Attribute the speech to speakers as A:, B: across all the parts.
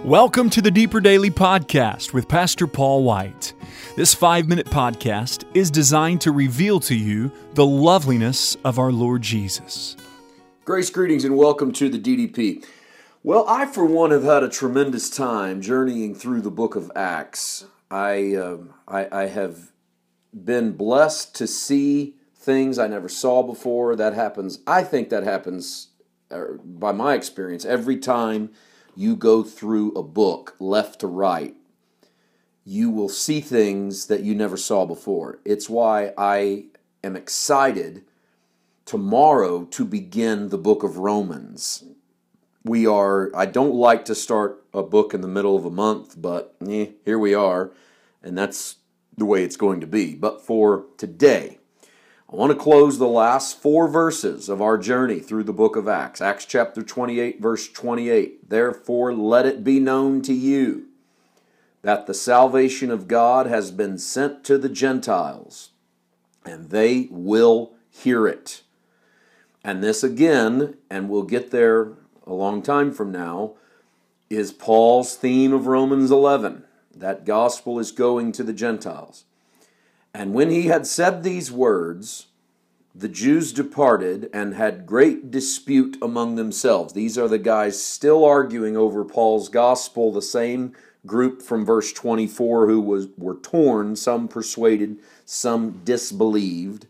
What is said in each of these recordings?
A: Welcome to the Deeper Daily Podcast with Pastor Paul White. This 5-minute podcast is designed to reveal to you the loveliness of our Lord Jesus.
B: Grace, greetings, and welcome to the DDP. Well, I, for one, have had a tremendous time journeying through the book of Acts. I have been blessed to see things I never saw before. I think that happens, by my experience, every time you go through a book left to right. You will see things that you never saw before. It's why I am excited tomorrow to begin the book of Romans. I don't like to start a book in the middle of a month, but here we are, and that's the way it's going to be. But for today, I want to close the last 4 verses of our journey through the book of Acts. Acts chapter 28, verse 28. Therefore, let it be known to you that the salvation of God has been sent to the Gentiles, and they will hear it. And this again, and we'll get there a long time from now, is Paul's theme of Romans 11. That gospel is going to the Gentiles. And when he had said these words, the Jews departed and had great dispute among themselves. These are the guys still arguing over Paul's gospel, the same group from verse 24 who were torn, some persuaded, some disbelieved.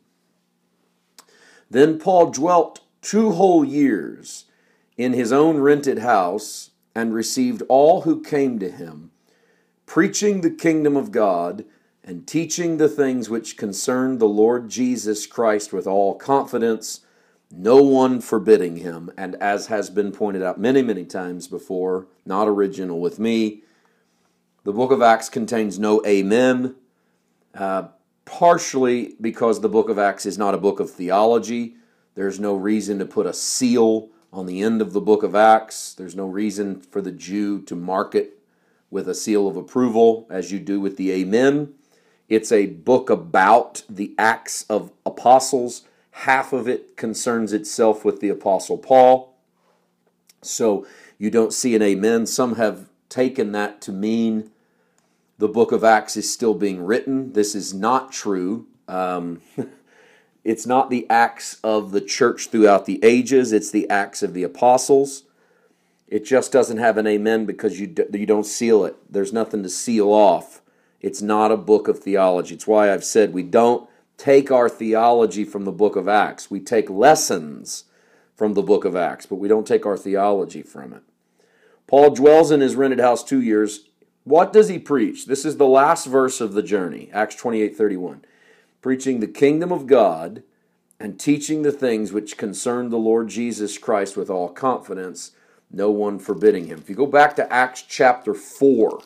B: Then Paul dwelt 2 whole years in his own rented house and received all who came to him, preaching the kingdom of God and teaching the things which concern the Lord Jesus Christ with all confidence, no one forbidding him. And as has been pointed out many, many times before, not original with me, the book of Acts contains no amen, partially because the book of Acts is not a book of theology. There's no reason to put a seal on the end of the book of Acts. There's no reason for the Jew to mark it with a seal of approval as you do with the amen. It's a book about the Acts of Apostles. Half of it concerns itself with the Apostle Paul. So you don't see an amen. Some have taken that to mean the book of Acts is still being written. This is not true. It's not the Acts of the church throughout the ages. It's the Acts of the Apostles. It just doesn't have an amen because you don't seal it. There's nothing to seal off. It's not a book of theology. It's why I've said we don't take our theology from the book of Acts. We take lessons from the book of Acts, but we don't take our theology from it. Paul dwells in his rented house 2 years. What does he preach? This is the last verse of the journey, Acts 28:31. Preaching the kingdom of God and teaching the things which concern the Lord Jesus Christ with all confidence, no one forbidding him. If you go back to Acts chapter 4,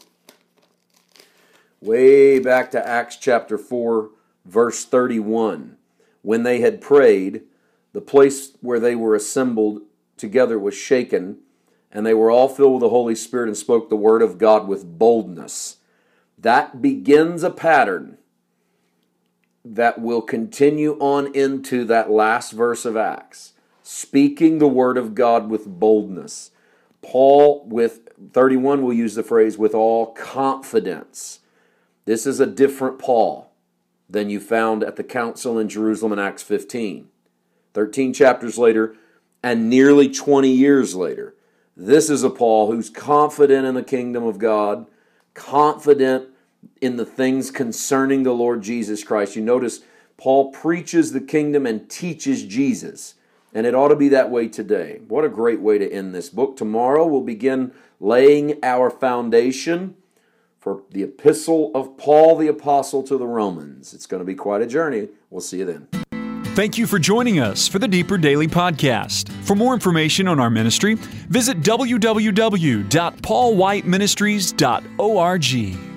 B: way back to Acts chapter 4, verse 31. When they had prayed, the place where they were assembled together was shaken, and they were all filled with the Holy Spirit and spoke the word of God with boldness. That begins a pattern that will continue on into that last verse of Acts. Speaking the word of God with boldness. Paul, with 31, will use the phrase, with all confidence. This is a different Paul than you found at the council in Jerusalem in Acts 15. 13 chapters later, and nearly 20 years later, this is a Paul who's confident in the kingdom of God, confident in the things concerning the Lord Jesus Christ. You notice Paul preaches the kingdom and teaches Jesus, and it ought to be that way today. What a great way to end this book. Tomorrow we'll begin laying our foundation for the epistle of Paul the Apostle to the Romans. It's going to be quite a journey. We'll see you then.
A: Thank you for joining us for the Deeper Daily Podcast. For more information on our ministry, visit www.paulwhiteministries.org.